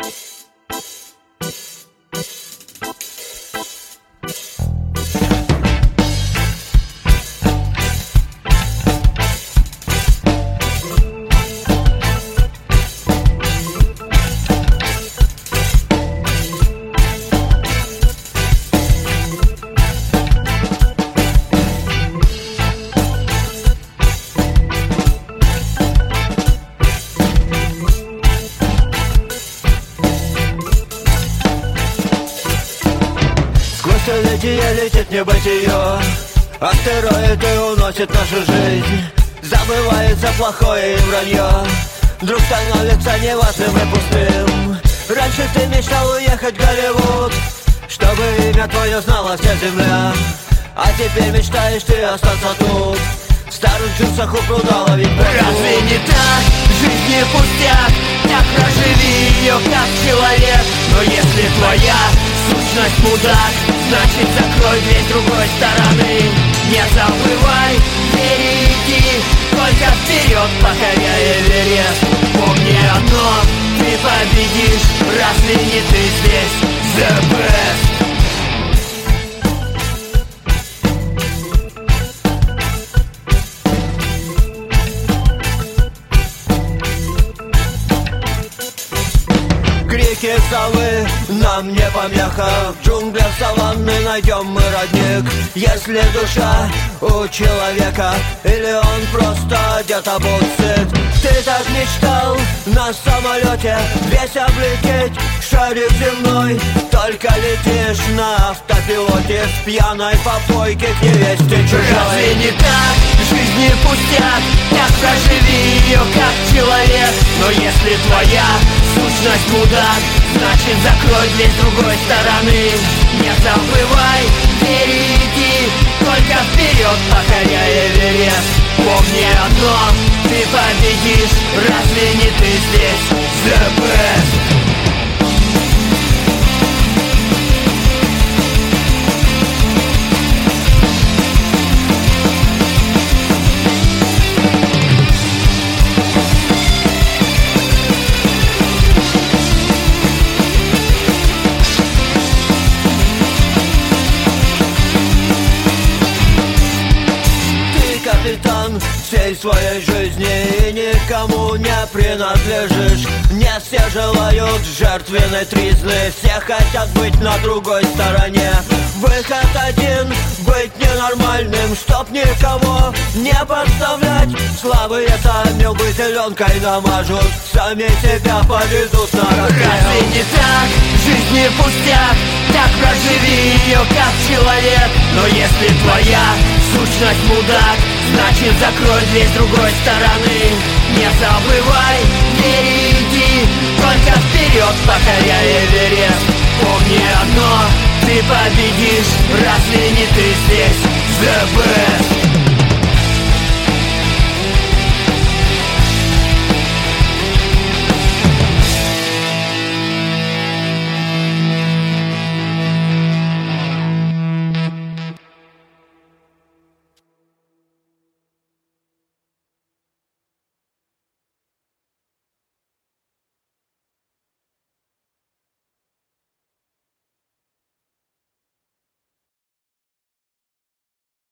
Столетие летит в небытие, астероиды уносят нашу жизнь. Забывается плохое и вранье, вдруг становится неважным и пустым. Раньше ты мечтал уехать в Голливуд, чтобы имя твое знала вся земля. А теперь мечтаешь ты остаться тут, в старых джинсах у пруда ловить воду. Разве не так? Жизнь не пустяк, так проживи ее как человек. Но если твоя сущность мудак, значит закрой дверь другой стороны. Не забывай, впереди, только вперед, покоряя Эверест. Помни одно, ты победишь, разве не ты здесь the best? Крики совы нам не помеха, в джунглях саванны найдем мы родник. Если душа у человека, или он просто где-то был сыт. Ты так мечтал на самолете весь облететь шарик земной, только летишь на автопилоте с пьяной попойки к невесте чужой. Разве не так? Жизнь не пустяк, так проживи ее как человек. Но если твоя сущность мудак, значит закрой дверь с другой стороны. Не забывай, впереди, только вперед, покоряя Эверест. Помни одно, ты победишь, разве не ты здесь the best? Капитан всей своей жизни и никому не принадлежишь. Не все желают жертвенной тризны, все хотят быть на другой стороне. Выход один — быть ненормальным, чтоб никого не подставлять. Слабые сами губы зеленкой намажут, сами себя поведут на расстрел. Разве не так? Жизнь не пустяк, так проживи ее как человек. Но если твоя сущность мудак, значит закрой дверь с другой стороны. Не забывай, впереди, только вперед, покоряя Эверест. Помни одно, ты победишь,